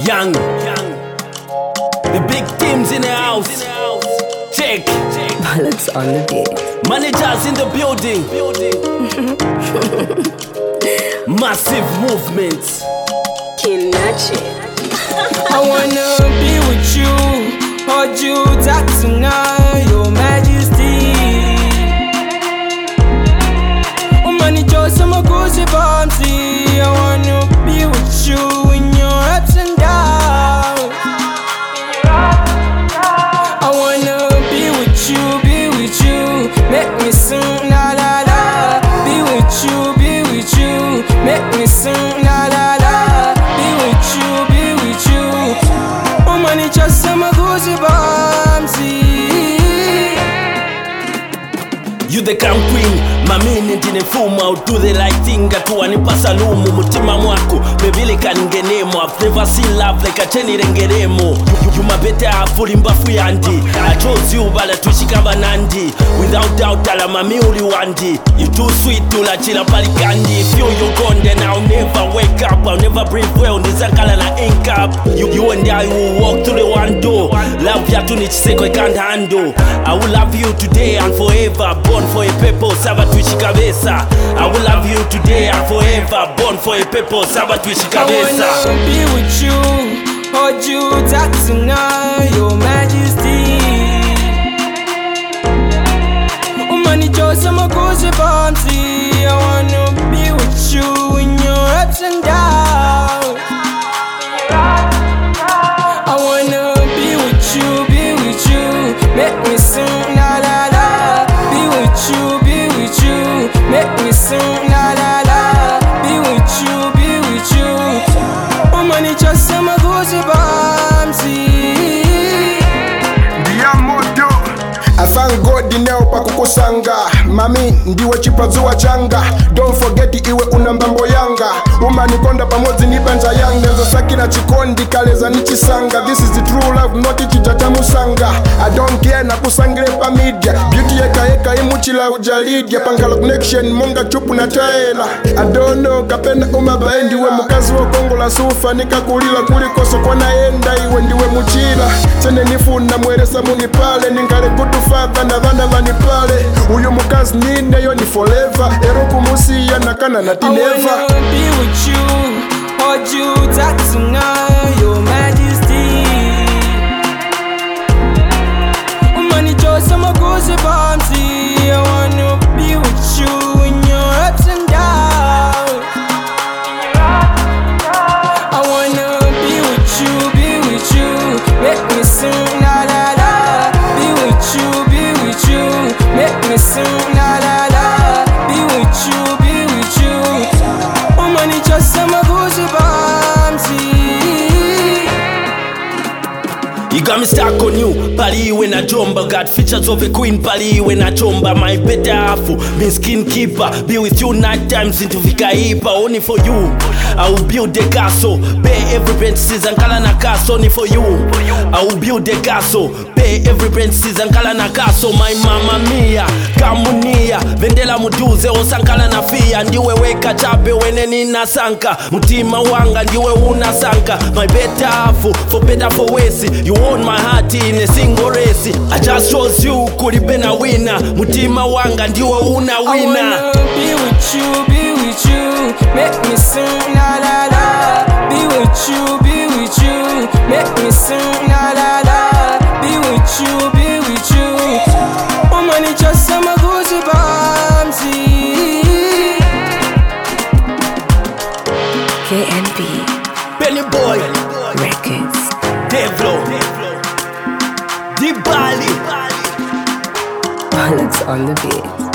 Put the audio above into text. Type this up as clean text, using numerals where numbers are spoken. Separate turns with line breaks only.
Young, the big teams in the house. Check.
Balance on the beat.
Managers in the building. Massive movements.
Kinachi.
I wanna be with you, hold you tight tonight, Your Majesty. Money just some goosey bumpsy. I wanna be with you in your ups and downs. I wanna be with you, make me sing la la la. Be with you, make me sing la la la. Be with you, oh money just some goosey bumpsy.
You the crown queen, mamini ndine fuma. Do the right thing, atuwa nipa salumu. Mutima mwako, bebile kaningenemo. I've never seen love like a cheni rengeremo. You my better fully mbafu yandi. I chose you, bala tushikamba nandi. Without doubt, ala mami uli wandi. You too sweet, tula chila pali kandi. If you're gone, then I'll never wake up. I'll never breathe well, nizakala na ink up. You and I will walk through the one door. Love yatu nichiseko I can't handle. I will love you today and forever. Born for a purpose, saba tuishi kabisa. I will love you today and forever. Born for a purpose, saba tuishi kabisa.
I wanna be with you, hold you tight tonight, Your Majesty. Money just some goosey bumpsy. I wanna be with you in your ups and downs. I wanna be with you, make me sing la la la. Be with you, make me sing la la la. Be with you, oh money just some goosey bumpsy.
I thank God dineo pa kukusanga. Mami ndiwe chipazuwa changa. Don't forget iwe una mbambo yanga. Umanikonda pamozi nipenza yang. Nenzo sakina chikondi kaleza nichisanga. This is the true love, not ichitatamusanga. I don't care na kusangile pa media. Beauty eka imuchila ujalidia. Pangala connection monga chupu na taela. I don't know kapena umabaendi. We mukazi wa Kongo la sufa. Nikakulila kulikoso kwa naenda. Iwe ndiwe muchila. Chene nifuna mwelesa munipale. Ningale kutu father na vana vanipale. Uyu mukazi nine yo ni forever. Ero kumusiya nakana na tineva.
I wanna be with you, hold you tight tonight, Your Majesty. Money just some goosey bumpsy. I wanna be with you in your ups and downs. I wanna be with you, make me sing la la la. Be with you, make me sing la la la. Be with you, oh money just some goosey bumpsy.
You got me stuck on you, pali iwe na jomba. Got features of a queen, pali iwe na chomba. My better half, me skin keeper. Be with you night times into vikaipa. Only for you, I will build the castle. Pay every rent season, kala na castle. Only for you, I will build the castle. Pay every rent season, kala na castle. My mama mia, kamunia. Vendela muduze, osankala na fia. Ndiwe weka chape, wene nina sanka. Mutima wanga, ndiwe unasanka. My better half, for better for worse. You won my heart in a single race. I just chose you, kulibena winner. Mutima wanga, ndiwe una
I
winner.
wanna be with you, make me sing la la la. Be with you, make me sing la la la. Be with you, oh money just some goosey bumpsy.
KNB
Benny Boy,
Records.
Devlo, Dibali.
Balance on the beat.